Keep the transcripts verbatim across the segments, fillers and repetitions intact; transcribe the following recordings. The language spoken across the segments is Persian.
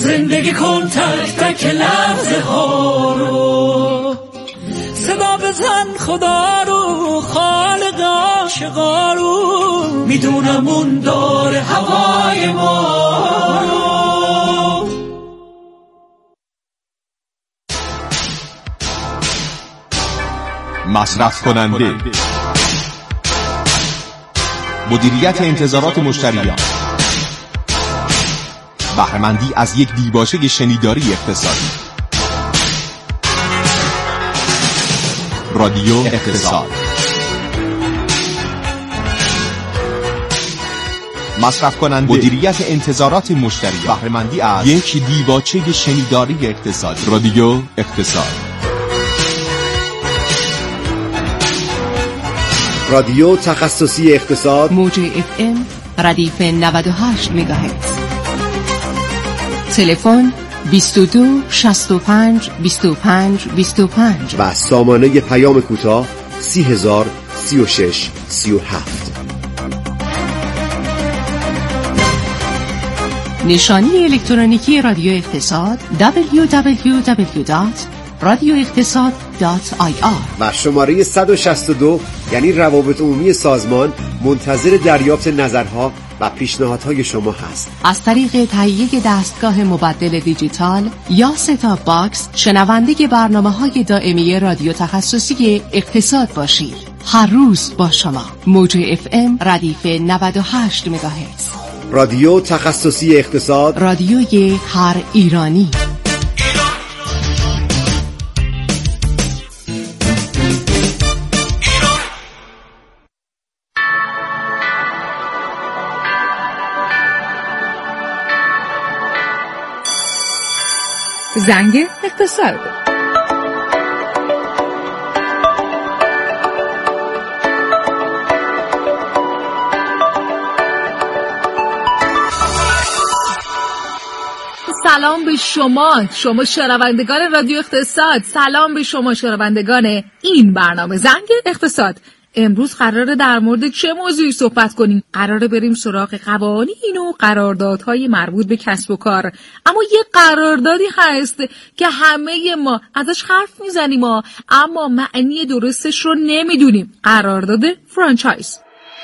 زندگی کن تک تک لحظه ها رو، صدا بزن خدا رو، خالق عاشقا رو، میدونم اون داره هوای ما رو. مصرف کننده، مدیریت انتظارات مشتریان، بهره‌مندی از یک دیباچه شنیداری اقتصادی. رادیو اقتصاد. مصرف کننده، مدیریت انتظارات مشتریان، بهره‌مندی از یک دیباچه شنیداری اقتصادی. رادیو اقتصاد. رادیو تخصصی اقتصاد، موج اف ام ردیف نود و هشت مگاهرتز. تلفن بیست و دو شصت و پنج بیست و پنج بیست و پنج و سامانه پیام کوتاه سی هزار سی و شش سی و هفت. نشانی الکترونیکی رادیو اقتصاد دبلیو دبلیو دبلیو دات رادیو اقتصاد دات آی آر و شماره صد و شصت و دو یعنی روابط عمومی سازمان منتظر دریافت نظرها و پیشنهادهای شما هست. از طریق تهیه دستگاه مبدل دیجیتال یا ستاپ باکس شنونده برنامه‌های دائمی رادیو تخصصی اقتصاد باشید. هر روز با شما. موج اف ام ردیف نود و هشت مگاهرتز. رادیو تخصصی اقتصاد، رادیوی هر ایرانی. زنگ اقتصاد. سلام به شما، شما شنوندگان رادیو اقتصاد. سلام به شما شنوندگان این برنامه زنگ اقتصاد. امروز قراره در مورد چه موضوعی صحبت کنیم؟ قراره بریم سراغ قوانین و قراردادهای مربوط به کسب و کار. اما یه قراردادی هست که همه ما ازش حرف میزنیم اما معنی درستش رو نمیدونیم. قرارداد فرانچایز.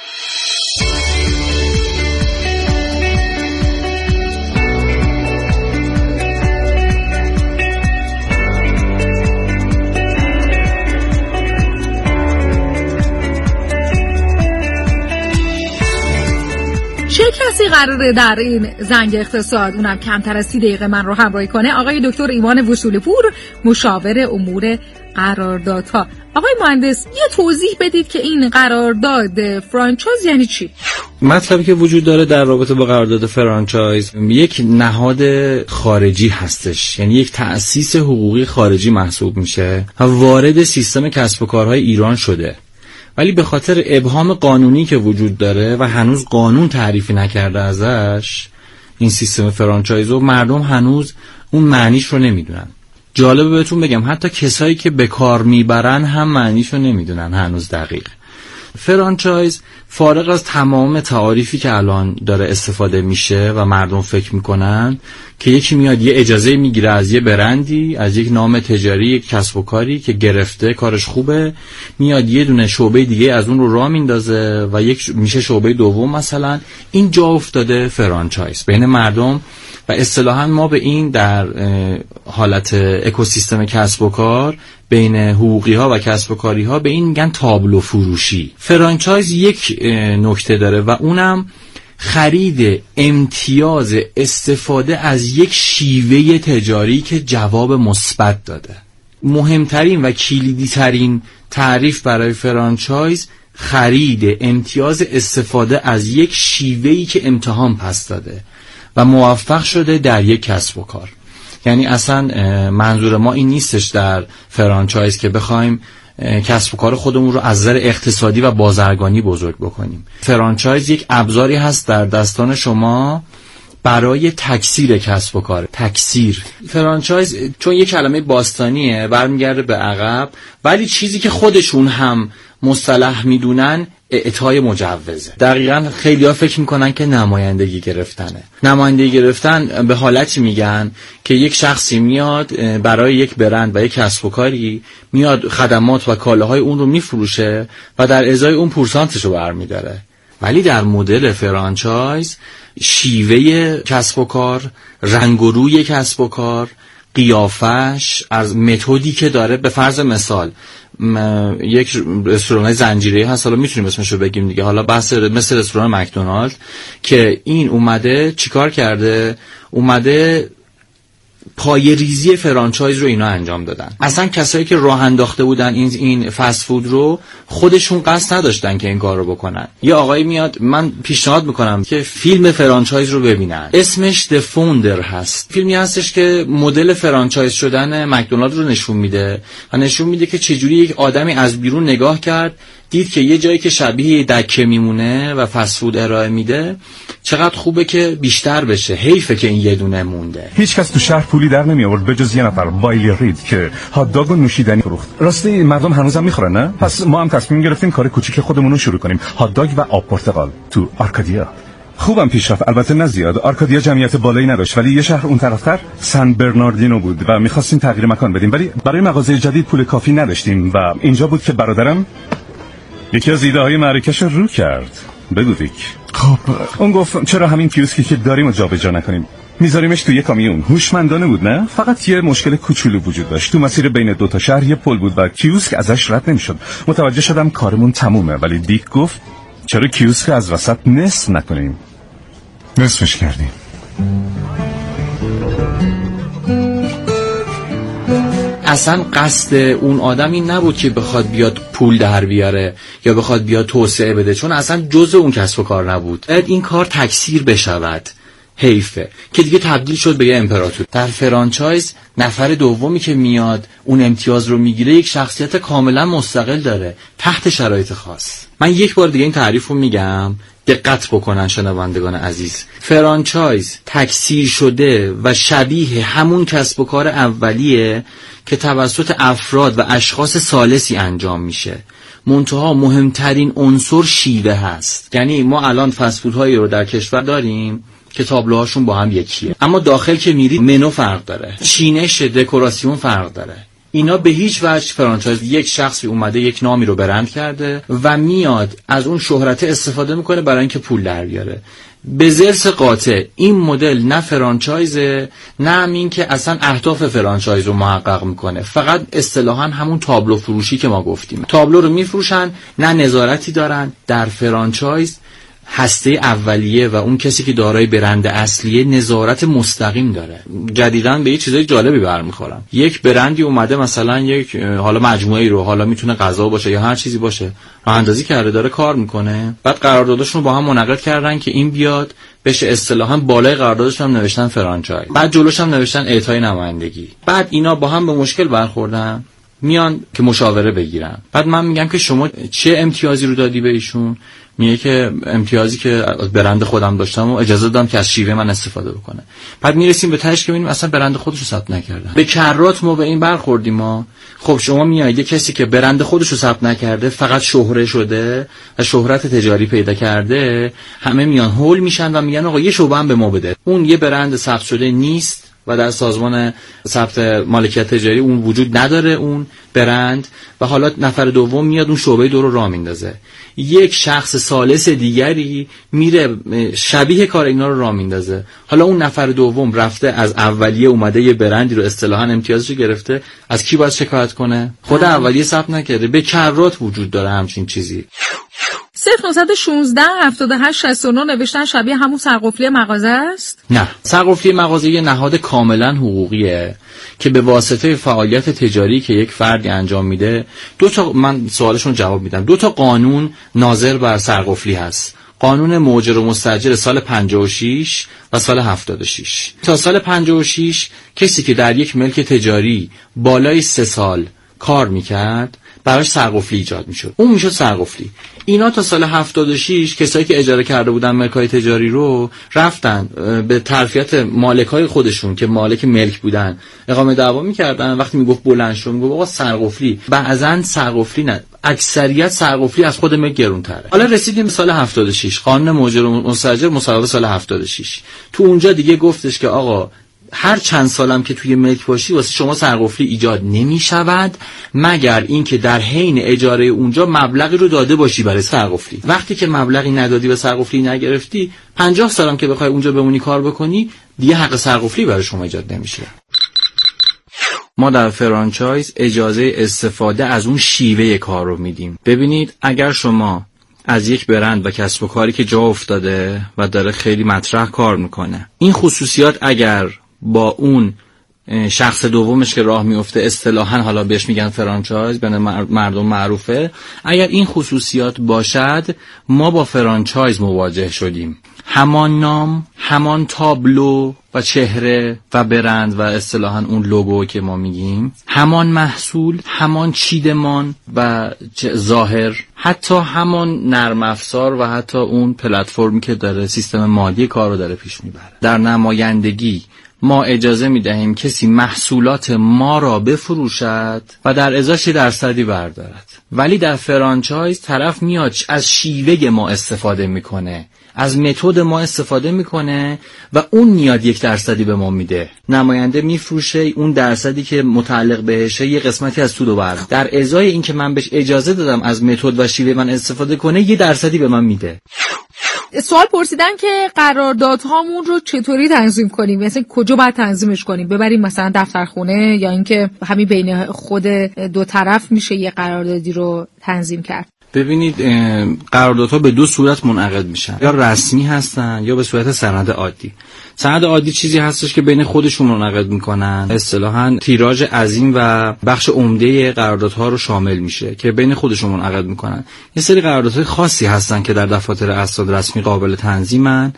چه کسی قراره در این زنگ اقتصاد اونم کمتر از سی دقیقه من رو همراهی کنه؟ آقای دکتر ایمان وصولپور، مشاور امور قراردادها. آقای مهندس، یه توضیح بدید که این قرارداد فرانچایز یعنی چی؟ مطلبی که وجود داره در رابطه با قرارداد فرانچایز یک نهاد خارجی هستش، یعنی یک تأسیس حقوقی خارجی محسوب میشه و وارد سیستم کسب و کارهای ایران شده، ولی به خاطر ابهام قانونی که وجود داره و هنوز قانون تعریفی نکرده ازش این سیستم فرانچایز رو، مردم هنوز اون معنیش رو نمیدونن. جالبه بهتون بگم حتی کسایی که به کار میبرن هم معنیش رو نمیدونن هنوز دقیق. فرانچایز فارغ از تمام تعاریفی که الان داره استفاده میشه و مردم فکر میکنن که یکی میاد یه اجازه میگیره از یه برندی، از یک نام تجاری، یک کسب و کاری که گرفته کارش خوبه، میاد یه دونه شعبه دیگه از اون رو راه میندازه و یک میشه شعبه دوم. مثلا این جا افتاده فرانچایز بین مردم و اصطلاحاً ما به این در حالت اکوسیستم کسب و کار بین حقوقی ها و کسب و کاری ها به این میگن تابلو فروشی. فرانچایز یک نکته داره و اونم خرید امتیاز استفاده از یک شیوه تجاری که جواب مثبت داده. مهمترین و کلیدی ترین تعریف برای فرانچایز خرید امتیاز استفاده از یک شیوهی که امتحان پس داده و موفق شده در یک کسب و کار. یعنی اصلا منظور ما این نیستش در فرانچایز که بخوایم کسب و کار خودمون رو از نظر اقتصادی و بازرگانی بزرگ بکنیم. فرانچایز یک ابزاری هست در دستان شما برای تکثیر کسب و کار. تکثیر فرانچایز چون یک کلمه باستانیه برمیگرده به عقب، ولی چیزی که خودشون هم مصطلح میدونن اعطای مجوزه. دقیقاً خیلی‌ها فکر میکنن که نمایندگی گرفتنه. نمایندگی گرفتن به حالتی میگن که یک شخصی میاد برای یک برند و یک کسب و کاری میاد خدمات و کالاهای اون رو میفروشه و در ازای اون پورسانتش رو برمیداره. ولی در مدل فرانچایز شیوه کسب و کار، رنگ و روی کسب و کار، قیافش، از متدی که داره، به فرض مثال یک رستوران زنجیره‌ای هست، حالا میتونیم اسمشو بگیم دیگه، حالا بحث مثل رستوران مکدونالد که این اومده چیکار کرده؟ اومده پای ریزی فرانچایز رو اینا انجام دادن. اصلا کسایی که راه انداخته بودن این این فست فود رو خودشون قصد نداشتن که این کار رو بکنن. یه آقایی میاد، من پیشنهاد میکنم که فیلم فرانچایز رو ببینن، اسمش The Founder هست. فیلمی هستش که مدل فرانچایز شدن مکدونالد رو نشون میده و نشون میده که چجوری یک آدمی از بیرون نگاه کرد، دید که یه جایی که شبیه دکه میمونه و فست فود ارائه میده چقدر خوبه که بیشتر بشه، حیفه که این یه دونه مونده. هیچ کس تو شهر پولی در نمی آورد به جز یه نفر، بایلی رید، که هات داگ و نوشیدنی فروخت. راستی مردم هنوزم میخورن نه؟ پس ما هم تصمیم گرفتیم کار کوچیک خودمون رو شروع کنیم، هات داگ و آب پرتقال تو آرکادیا. خوبم پیش رفت، البته نه زیاد. آرکادیا جمعیت بالایی نداشت، ولی یه شهر اون طرفتر سن برناردینو بود و می‌خواستیم تغییر مکان بدیم، ولی برای مغازه جدید پول کافی نداشتیم و اینجا بود که برادرم یکی از ایده های معرکش رو رو کرد. بگو ویک. خب اون گفت چرا همین کیوسکی که داریم رو جابجا نکنیم، میذاریمش تو یه کامیون. هوشمندانه بود نه؟ فقط یه مشکل کوچولو وجود داشت، تو مسیر بین دو تا شهر یه پل بود و کیوسک ازش رد نمیشد. متوجه شدم کارمون تمومه، ولی دیک گفت چرا کیوسک از وسط نصف نکنیم؟ نصفش کردیم. اصلا قصد اون آدم این نبود که بخواد بیاد پول در بیاره یا بخواد بیاد توسعه بده، چون اصلا جزء اون کسب و کار نبود. این کار تکثیر بشود، حیفه که دیگه تبدیل شد به یه امپراتور. در فرانچایز نفر دومی که میاد اون امتیاز رو میگیره یک شخصیت کاملا مستقل داره تحت شرایط خاص. من یک بار دیگه این تعریف رو میگم، دقت بکنن شنوندگان عزیز. فرانچایز تکثیر شده و شبیه همون کسب و کار اولیه که توسط افراد و اشخاص ثالثی انجام میشه. منتها مهمترین عنصر شیوه هست. یعنی ما الان فست فودهایی رو در کشور داریم که تابلوهاشون با هم یکیه، اما داخل که میرید منو فرق داره، چینش دکوراسیون فرق داره. اینا به هیچ وجه فرانچایز یک شخصی اومده یک نامی رو برند کرده و میاد از اون شهرت استفاده میکنه برای اینکه پول در بیاره. به ضرس قاطع این مدل نه فرانچایزه، نه هم این که اصلا اهداف فرانچایز رو محقق میکنه. فقط اصطلاحاً همون تابلو فروشی که ما گفتیم، تابلو رو میفروشن، نه نظارتی دارن. در فرانچایز هسته اولیه و اون کسی که دارای برند اصلیه نظارت مستقیم داره. جدیداً به یه چیزای جالبی برمیخورم. یک برندی اومده مثلا یک حالا مجموعه‌ای رو، حالا میتونه غذا باشه یا هر چیزی باشه، راه اندازی کرده، داره کار میکنه. بعد قراردادشون رو با هم منعقد کردن که این بیاد بشه اصطلاحاً بالای قراردادش هم نوشتن فرانچایز، بعد جلوش هم نوشتن اعطای نمایندگی. بعد اینا با هم به مشکل برخوردن، میان که مشاوره بگیرن. بعد من میگم که شما چه امتیازی رو دادی به ایشون؟ میگه که امتیازی که برند خودم داشتم و اجازه دادم که از شیوه من استفاده بکنه. بعد میرسیم به تهش که میبینیم اصلا برند خودش رو ثبت نکرده. به کرات ما به این برخوردیم ما. خب شما میایید یه کسی که برند خودش رو ثبت نکرده، فقط شهره شده و شهرت تجاری پیدا کرده، همه میان هول میشن و میگن آقا یه شعبه هم به ما بده. اون یه برند ثبت شده نیست و در سازمان ثبت مالکیت تجاری اون وجود نداره اون برند، و حالا نفر دوم میاد اون شعبه دو رو راه میندازه. یک شخص ثالث دیگری میره شبیه کار اینا رو راه میندازه. حالا اون نفر دوم رفته از اولیه اومده یه برندی رو اصطلاحاً امتیازش رو گرفته، از کی باید شکایت کنه؟ خود اولیه ثبت نکرده. به کرات وجود داره همچین چیزی. صفر نهصد و شانزده هفتاد و هشت شصت و نه نوشتن شبیه همون سرقفلی مغازه است؟ نه، سرقفلی مغازه یه نهاد کاملا حقوقیه که به واسطه فعالیت تجاری که یک فردی انجام میده، دو تا، من سوالشون جواب میدم، دو تا قانون ناظر بر سرقفلی هست. قانون مؤجر و مستاجر سال پنجاه و شش و سال هفتاد و شش. تا سال پنجاه و شش کسی که در یک ملک تجاری بالای سه سال کار میکرد براش سرقفلی ایجاد میشد، اون میشد سرقفلی. اینا تا سال هفتاد و شش کسایی که اجاره کرده بودن ملکای تجاری رو رفتن به ترفیعت مالکای خودشون که مالک ملک بودن اقامه دعوا میکردن. وقتی میگفت بلند شو، میگفت آقا سرقفلی. بعضن سرقفلی نه، اکثریت سرقفلی از خود ملک گرونتره. حالا رسیدیم سال هفتاد و شش، قانون مؤجر و مستاجر مصوب سال هفتاد و شش. تو اونجا دیگه گفتش که آقا هر چند سالم که توی ملک باشی واسه شما سرقفلی ایجاد نمی شود مگر اینکه در حین اجاره اونجا مبلغی رو داده باشی برای سرقفلی. وقتی که مبلغی ندادی و سرقفلی نگرفتی، پنجاه سالم که بخوای اونجا بمونی کار بکنی، دیگه حق سرقفلی برای شما ایجاد نمیشه. ما در فرانچایز اجازه استفاده از اون شیوه کار رو میدیم. ببینید اگر شما از یک برند و کسب و کاری که جا افتاده و داره خیلی مطرح کار میکنه، این خصوصیات اگر با اون شخص دومش که راه میفته، اصطلاحاً حالا بهش میگن فرانچایز، بین مردم معروفه، اگر این خصوصیات باشد ما با فرانچایز مواجه شدیم. همان نام، همان تابلو و چهره و برند و اصطلاحاً اون لوگو که ما میگیم، همان محصول، همان چیدمان و ظاهر، حتی همان نرم افزار و حتی اون پلتفرمی که داره سیستم مالی کار رو داره پیش میبره. در نمایندگی ما اجازه میدهیم کسی محصولات ما را بفروشد و در ازاش درصدی بردارد. ولی در فرانچایز طرف میاد از شیوه ما استفاده میکنه، از متد ما استفاده میکنه و اون میاد یک درصدی به ما میده. نماینده میفروشه، اون درصدی که متعلق بهشه یه قسمتی از سود و بر. در ازای این که من بهش اجازه دادم از متد و شیوه من استفاده کنه، یه درصدی به من میده. سوال پرسیدن که قراردادهامون رو چطوری تنظیم کنیم، مثلا کجا باید تنظیمش کنیم؟ ببریم مثلا دفترخونه یا اینکه همین بین خود دو طرف میشه یه قراردادی رو تنظیم کرد؟ ببینید قراردادها به دو صورت منعقد میشن، یا رسمی هستن یا به صورت سند عادی. سند عادی چیزی هستش که بین خودشون منعقد میکنن، اصطلاحاً تیراژ عظیم و بخش عمده قراردادها رو شامل میشه که بین خودشون منعقد میکنن. یه سری قراردادهای خاصی هستن که در دفاتر اسناد رسمی قابل تنظیمن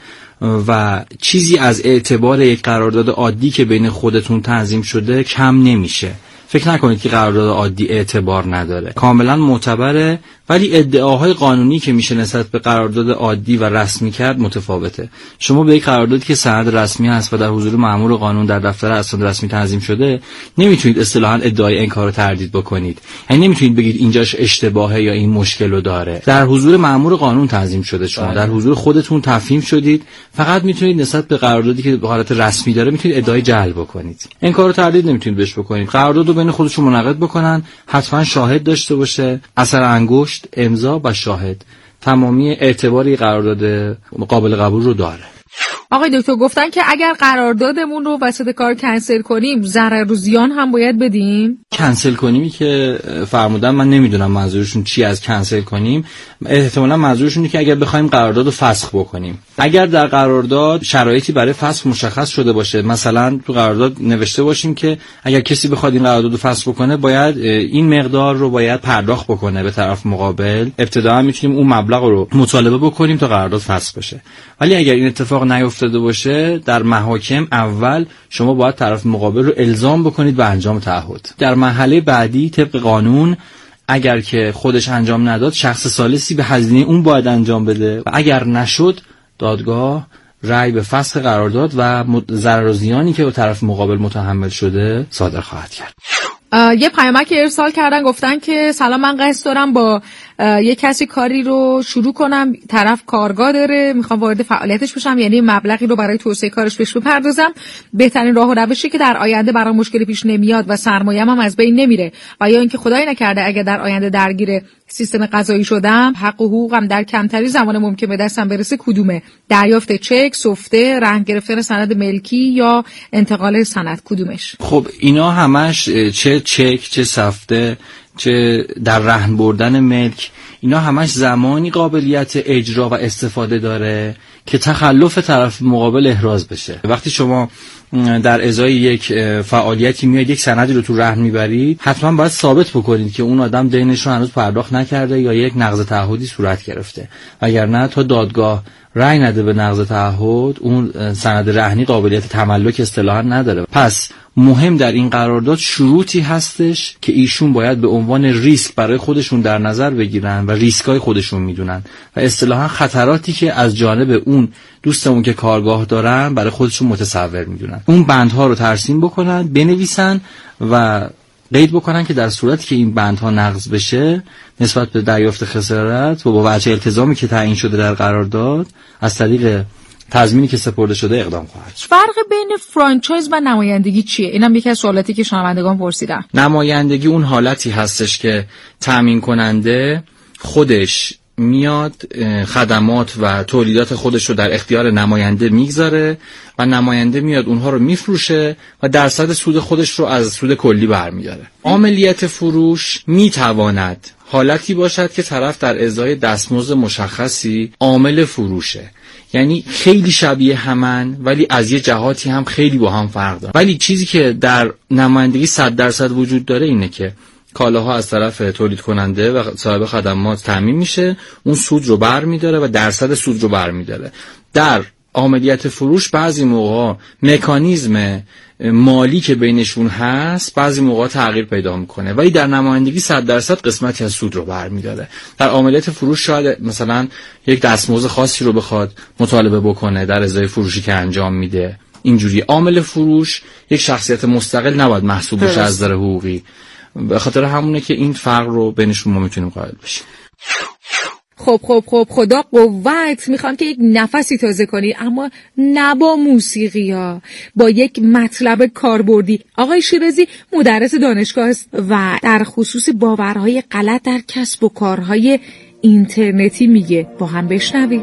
و چیزی از اعتبار یک قرارداد عادی که بین خودتون تنظیم شده کم نمیشه. فکر نکنید که قرارداد عادی اعتبار نداره، کاملا معتبره، ولی ادعاهای قانونی که میشه نسبت به قرارداد عادی و رسمی کرد متفاوته. شما به یک قراردادی که سند رسمی هست و در حضور مأمور قانون در دفتر اسناد رسمی تنظیم شده نمیتونید اصطلاحاً ادعای انکار و تردید بکنید. یعنی نمیتونید بگید اینجاش اشتباهه یا این مشکل رو داره. در حضور مأمور قانون تنظیم شده، شما در حضور خودتون تفهیم شدید، فقط میتونید نسبت به قراردادی که به حالت رسمی داره میتونید ادعای جعل بکنید. انکار و تردید نمیتونید بهش بکنید. قرارداد رو بین خودشون منعقد بکنن، حتما شاهد داشته باشه، اثر انگشت، امضا و شاهد، تمامی اعتباری قرارداد قابل قبول رو داره. آقای دکتر گفتن که اگر قراردادمون رو وسط کار کنسل کنیم ضرر و زیان هم باید بدیم؟ کنسل کنیمی که فرمودن من نمیدونم منظورشون چی از کنسل کنیم. احتمالاً منظورشون اینه که اگر بخوایم قرارداد رو فسخ بکنیم. اگر در قرارداد شرایطی برای فسخ مشخص شده باشه، مثلا تو قرارداد نوشته باشیم که اگر کسی بخواد این قرارداد رو فسخ بکنه باید این مقدار رو باید پرداخت بکنه به طرف مقابل، ابتداً میتونیم اون مبلغ رو مطالبه بکنیم تا قرارداد فسخ بشه. ولی اگر این اتفاق نیفتاده باشه، در محاکم اول شما باید طرف مقابل رو الزام بکنید به انجام تعهد. در مرحله بعدی طبق قانون اگر که خودش انجام نداد، شخص ثالثی به هزینه اون باید انجام بده و اگر نشد دادگاه رأی به فسخ قرارداد و ضرر و زیانی که به طرف مقابل متحمل شده صادر خواهد کرد. یه پیامک ارسال کردن، گفتن که سلام، من قصد دارم با یه کسی کاری رو شروع کنم، طرف کارگاه داره، میخوام وارد فعالیتش بشم، یعنی مبلغی رو برای توسعه کارش بهش بپردازم. بهترین راه و روشی که در آینده برای مشکلی پیش نمیاد و سرمایه‌ام هم از بین نمیره و یا اینکه خدای نکرده اگه در آینده درگیر سیستم قضایی شدم، حق و حقوقم در کمتری زمان ممکن به دستم برسه کدومه؟ دریافت چک، سفته، رهن گرفتن سند ملکی یا انتقال سند، کدومش؟ خب اینا همش چه چک، چه سفته، چه در رهن بردن ملک، اینا همش زمانی قابلیت اجرا و استفاده داره که تخلف طرف مقابل احراز بشه. وقتی شما در ازای یک فعالیتی میاد یک سندی رو تو رهن میبرید، حتما باید ثابت بکنید که اون آدم دینش رو هنوز پرداخت نکرده یا یک نقض تعهدی صورت گرفته. وگرنه تا دادگاه رأی نده به نقض تعهد، اون سند رهنی قابلیت تملک اصطلاحاً نداره. پس مهم در این قرارداد شروطی هستش که ایشون باید به عنوان ریسک برای خودشون در نظر بگیرن و ریسکای خودشون میدونن و اصطلاحاً خطراتی که از جانب اون دوستمون که کارگاه دارن برای خودشون متصور میدونن. اون بندها رو ترسیم بکنن، بنویسن و قید بکنن که در صورتی که این بندها نقض بشه نسبت به دریافت خسارت و با وجه التزامی که تعیین شده در قرارداد از طریق تضمینی که سپرده شده اقدام خواهد شد. فرق بین فرانچایز و نمایندگی چیه؟ اینم یکی از سوالاتی که شنوندگان پرسیدن. نمایندگی اون حالتی هستش که تامین کننده خودش میاد خدمات و تولیدات خودش رو در اختیار نماینده میگذاره و نماینده میاد اونها رو میفروشه و درصد سود خودش رو از سود کلی برمیداره. عاملیت فروش میتواند حالتی باشد که طرف در ازای دستمزد مشخصی عامل فروشه، یعنی خیلی شبیه همن ولی از یه جهاتی هم خیلی با هم فرق دارن. ولی چیزی که در نمایندگی صد درصد وجود داره اینه که کالاها از طرف تولید کننده و صاحب خدمات تامین میشه، اون سود رو برمیداره و درصد سود رو برمیداره. در عملیات فروش بعضی موقع مکانیزم مالی که بینشون هست بعضی موقع تغییر پیدا میکنه، ولی در نمایندگی صد درصد قسمتی از سود رو برمیداره. در عملیات فروش شاید مثلا یک دستمزد خاصی رو بخواد مطالبه بکنه در ازای فروشی که انجام میده. اینجوری عامل فروش یک شخصیت مستقل نباید محسوب بشه از نظر حقوقی. به خاطر همونه که این فرق رو بینشون ما میتونیم قائل بشیم. خب خب خب خدا قوت. میخوام که یک نفسی تازه کنی، اما نه با موسیقی ها، با یک مطلب کاربردی. آقای شیرازی مدرس دانشگاه است و در خصوص باورهای غلط در کسب و کارهای اینترنتی میگه. با هم بشنویم.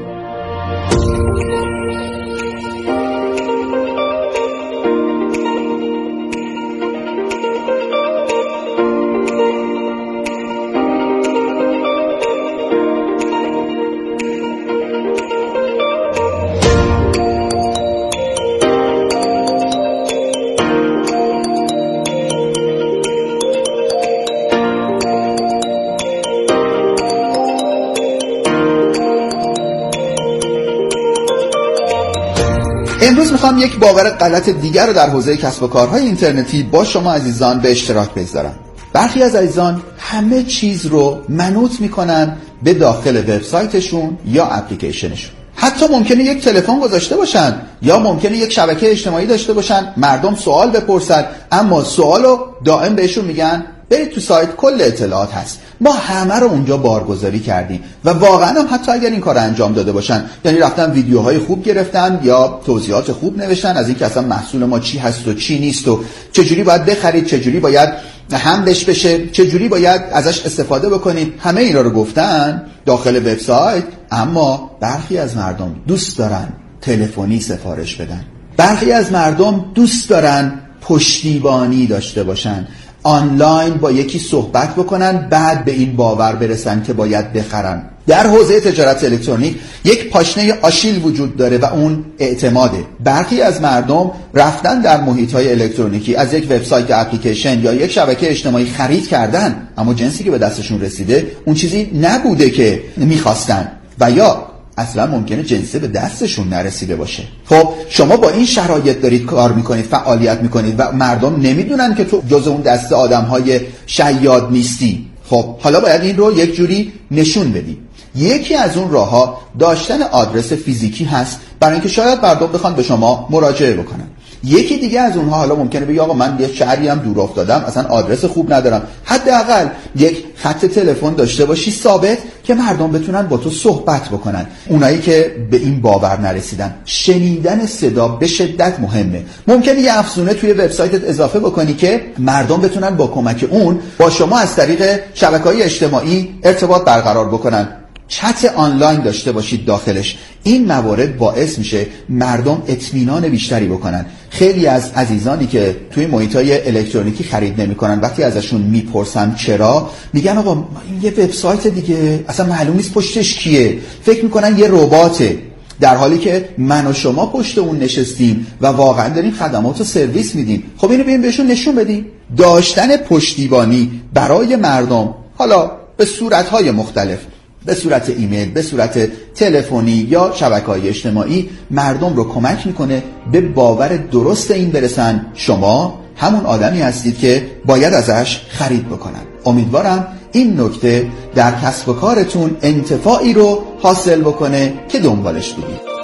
امروز میخوام یک باور غلط دیگر رو در حوزه کسب و کارهای اینترنتی با شما عزیزان به اشتراک بگذارم. برخی از عزیزان همه چیز رو منوط میکنن به داخل وبسایتشون یا اپلیکیشنشون. حتی ممکنه یک تلفن گذاشته باشن یا ممکنه یک شبکه اجتماعی داشته باشن، مردم سوال بپرسن اما سوالو دائم بهشون میگن برید تو سایت کل اطلاعات هست. ما همه رو اونجا بارگذاری کردیم و واقعا هم حتی اگر این کار انجام داده باشن، یعنی رفتن ویدیوهای خوب گرفتن یا توضیحات خوب نوشتن از این که اصلا محصول ما چی هست و چی نیست و چجوری باید بخرید، چجوری باید حملش بشه، چجوری باید ازش استفاده بکنید، همه اینا رو گفتن داخل وبسایت. اما برخی از مردم دوست دارن تلفنی سفارش بدن، برخی از مردم دوست دارن پشتیبانی داشته باشن، آنلاین با یکی صحبت بکنن بعد به این باور برسن که باید بخرن. در حوزه تجارت الکترونیک یک پاشنه آشیل وجود داره و اون اعتماده. برخی از مردم رفتن در محیط‌های الکترونیکی از یک وبسایت یا اپلیکیشن یا یک شبکه اجتماعی خرید کردن، اما جنسی که به دستشون رسیده اون چیزی نبوده که می‌خواستن و یا اصلا ممکنه جنسه به دستشون نرسیده باشه. خب شما با این شرایط دارید کار میکنید، فعالیت میکنید و مردم نمیدونن که تو جز اون دسته آدم‌های شیاد نیستی. خب حالا باید این رو یک جوری نشون بدید. یکی از اون راه‌ها داشتن آدرس فیزیکی هست برای اینکه شاید مردم بخوان به شما مراجعه بکنن. یکی دیگه از اونها حالا ممکنه بگه آقا من یه شهری هم دور افتادم، اصلا آدرس خوب ندارم، حداقل یک خط تلفن داشته باشی ثابت که مردم بتونن با تو صحبت بکنن. اونایی که به این باور نرسیدن، شنیدن صدا به شدت مهمه. ممکنه یه افزونه توی وبسایتت اضافه بکنی که مردم بتونن با کمک اون با شما از طریق شبکه‌های اجتماعی ارتباط برقرار بکنن. چت آنلاین داشته باشید داخلش. این موارد باعث میشه مردم اطمینان بیشتری بکنن. خیلی از عزیزانی که توی محیطای الکترونیکی خرید نمیکنن وقتی ازشون میپرسن چرا، میگن آقا این یه وبسایت دیگه، اصلا معلوم نیست پشتش کیه، فکر میکنن یه رباته، در حالی که من و شما پشت اون نشستیم و واقعا داریم خدمات و سرویس میدیم. خب اینو بیایم بهشون نشون بدیم. داشتن پشتیبانی برای مردم، حالا به صورت‌های مختلف، به صورت ایمیل، به صورت تلفنی یا شبکه‌های اجتماعی، مردم رو کمک میکنه به باور درست این برسن شما همون آدمی هستید که باید ازش خرید بکنن. امیدوارم این نکته در کسب و کارتون انتفاعی رو حاصل بکنه که دنبالش بگید.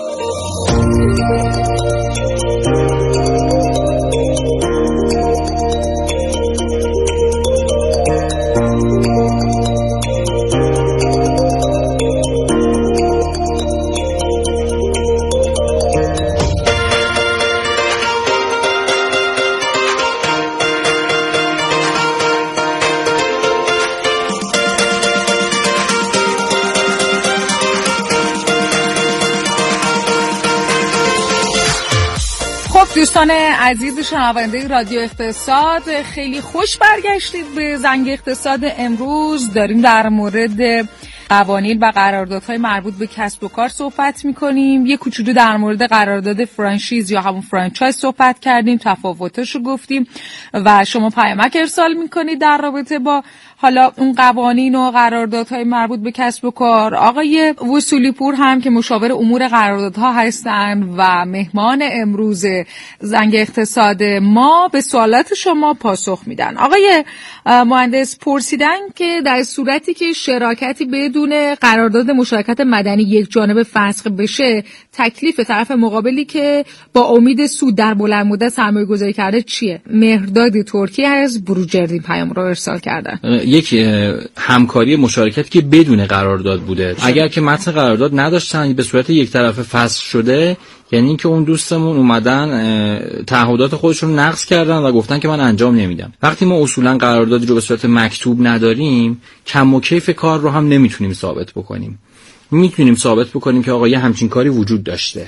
دوستان عزیز شنونده رادیو اقتصاد، خیلی خوش برگشتید به زنگ اقتصاد. امروز داریم در مورد قوانین و قراردادهای مربوط به کسب و کار صحبت می‌کنیم. یه کوچولو در مورد قرارداد فرانشیز یا همون فرانچایز صحبت کردیم، تفاوتاشو گفتیم و شما پیامک ارسال می‌کنید در رابطه با حالا اون قوانین و قراردادهای مربوط به کسب و کار. آقای وصولی پور هم که مشاور امور قراردادها هستند و مهمان امروز زنگ اقتصاد ما به سوالات شما پاسخ میدن. آقای مهندس پرسیدن که در صورتی که شراکتی بدون قرارداد مشارکت مدنی یک جانبه فسخ بشه، تکلیف طرف مقابلی که با امید سود در بلند مدت سرمایه گذاری کرده چیه؟ مهرداد ترکیه از بروجردی پیام رو ارسال کردن. یک همکاری مشارکتی که بدون قرارداد بوده. اگر که متن قرارداد نداشتن به صورت یک طرفه فسخ شده، یعنی اینکه اون دوستمون اومدن تعهدات خودشون رو نقض کردن و گفتن که من انجام نمیدم. وقتی ما اصولا قراردادی رو به صورت مکتوب نداریم، کم و کیف کار رو هم نمیتونیم ثابت بکنیم. میتونیم ثابت بکنیم که آقا یه همچین کاری وجود داشته.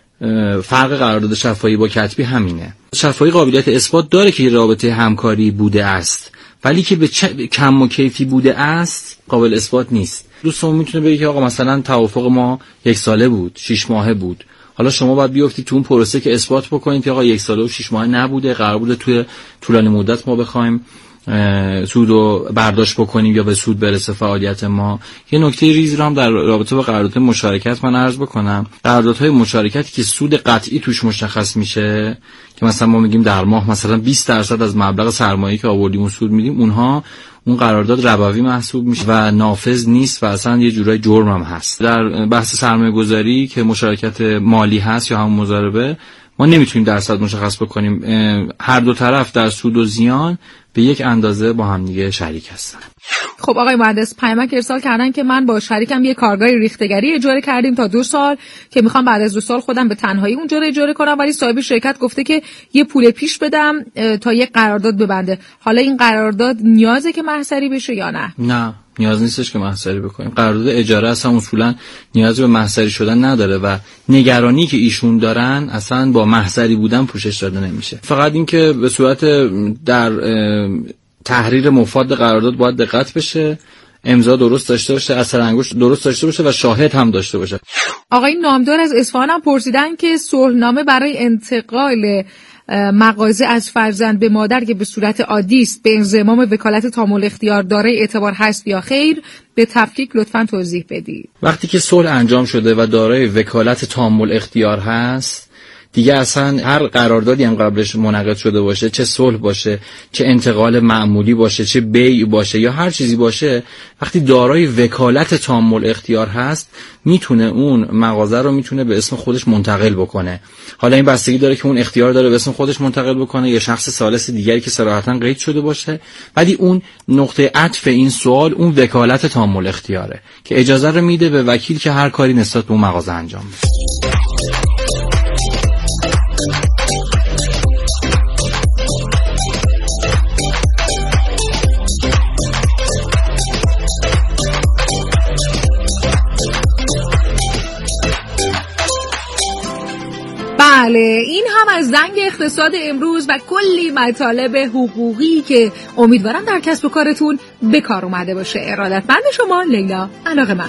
فرق قرارداد شفاهی با کتبی همینه. شفاهی قابلیت اثبات داره که رابطه همکاری بوده است، ولی که به چ... کم و کیفی بوده است قابل اثبات نیست. دوستمون میتونه بگه که آقا مثلا توافق ما یک ساله بود، شش ماهه بود. حالا شما باید بیافتید تو اون پروسه که اثبات بکنید که آقا یک ساله و شش ماهه نبوده، قرار بوده توی طولانی مدت ما بخوایم سود رو برداشت بکنیم یا به سود برسه فعالیت ما. یه نکته ریز رو هم در رابطه با قراردادهای مشارکت من عرض بکنم. قراردادهای مشارکتی که سود قطعی توش مشخص میشه که مثلا ما میگیم در ماه مثلا بیست درصد از مبلغ سرمایه‌ای که آوردیم اون سود میدیم، اونها اون قرارداد ربوی محسوب میشه و نافذ نیست و اصلا یه جورای جرم هم هست. در بحث سرمایه گذاری که مشارکت مالی هست یا همون مضاربه، ما نمیتونیم درصد مشخص بکنیم. هر دو طرف در سود و زیان به یک اندازه با هم دیگه شریک هستن. خب آقای مهندس پیامک ارسال کردن که من با شریکم یه کارگاه ریختگری اجاره کردیم تا دو سال که میخوام بعد از دو سال خودم به تنهایی اونجا رو اجاره کنم، ولی صاحب شرکت گفته که یه پول پیش بدم تا یه قرارداد ببنده. حالا این قرارداد نیازه که محضری بشه یا نه؟ نه، نیاز نیستش که محضری بکنیم. قرارداد اجاره اصلا اصولا نیاز به محضری شدن نداره و نگرانی که ایشون دارن اصلا با محضری بودن پوشش داده نمیشه. فقط این که به صورت در تحریر مفاد قرارداد باید دقت بشه، امضا درست داشته باشه، اثر انگشت درست داشته باشه و شاهد هم داشته باشه. آقای نامدار از اصفهان هم پرسیدن که صلحنامه برای انتقال مغازه از فرزند به مادر که به صورت عادی است به انضمام وکالت تامل اختیار داره اعتبار هست یا خیر؟ به تفکیک لطفاً توضیح بدید. وقتی که صلح انجام شده و دارای وکالت تامل اختیار هست، دیگه اصلا هر قراردادی هم قبلش منعقد شده باشه، چه صلح باشه، چه انتقال معمولی باشه، چه بیع باشه یا هر چیزی باشه، وقتی دارای وکالت تامل اختیار هست، میتونه اون مغازه رو میتونه به اسم خودش منتقل بکنه. حالا این بستگی داره که اون اختیار داره به اسم خودش منتقل بکنه یا شخص ثالث دیگری که صراحتاً قید شده باشه، ولی اون نقطه عطف این سوال اون وکالت تامل اختیاره که اجازه رو میده به وکیل که هر کاری نسبت به اون مغازه انجام بده. بله، این هم از زنگ اقتصاد امروز و کلی مطالب حقوقی که امیدوارم در کسب و کارتون به کار اومده باشه. ارادتمند شما، لیلا علاقه‌مند.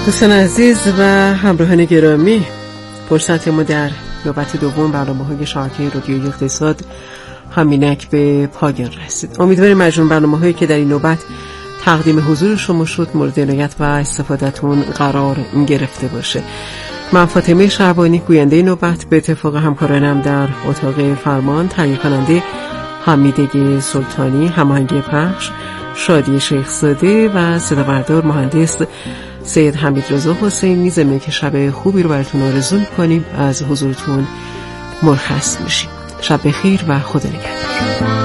دوستان عزیز و همراهان گرامی، فرصت ما در نوبت دوم برنامه‌های شبکه رادیویی اقتصاد همینک به پایان رسید. امیدواریم مجموع برنامه‌هایی که در این نوبت تقدیم حضور شما شد مورد عنایت و استفادهتون قرار گرفته باشه. من فاطمه شعبانی، گوینده نوبت، به اتفاق همکارانم در اتاق فرمان، تهیه کننده حمیده سلطانی، هماهنگی پخش شادی شیخزاده و صدا بردار مهندس سید حمیدرضا حسینی، ضمن که شب خوبی رو براتون آرزو می‌کنیم. از حضورتون مرخص میشیم. شب بخیر و خدا نگهدار.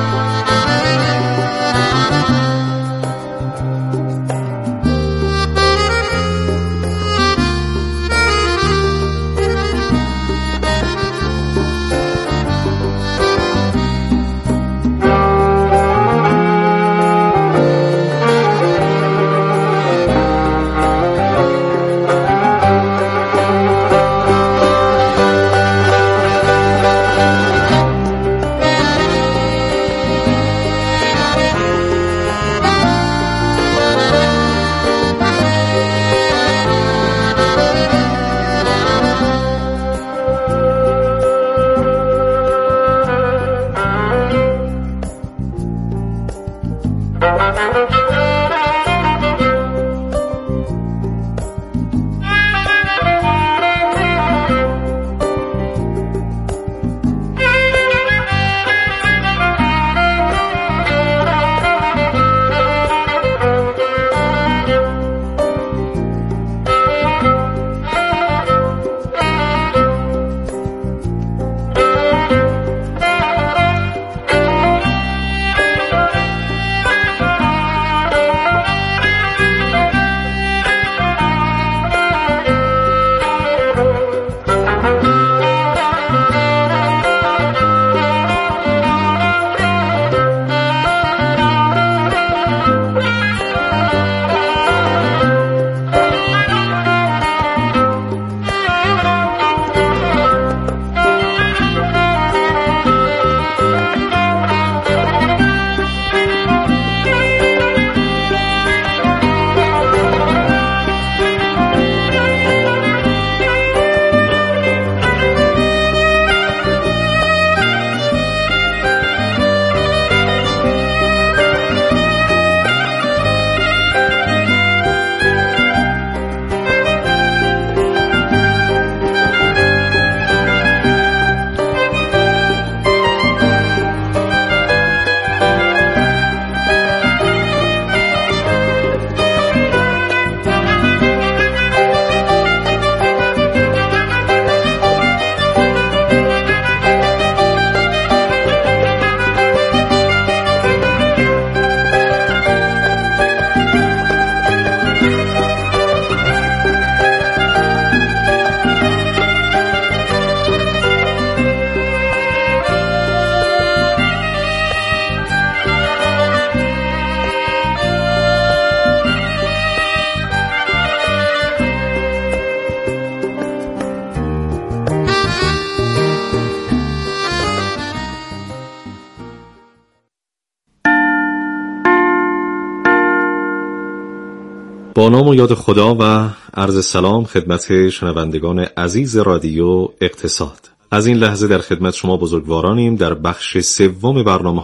با نام و یاد خدا و عرض سلام خدمت شنوندگان عزیز رادیو اقتصاد. از این لحظه در خدمت شما بزرگوارانیم در بخش سوم برنامه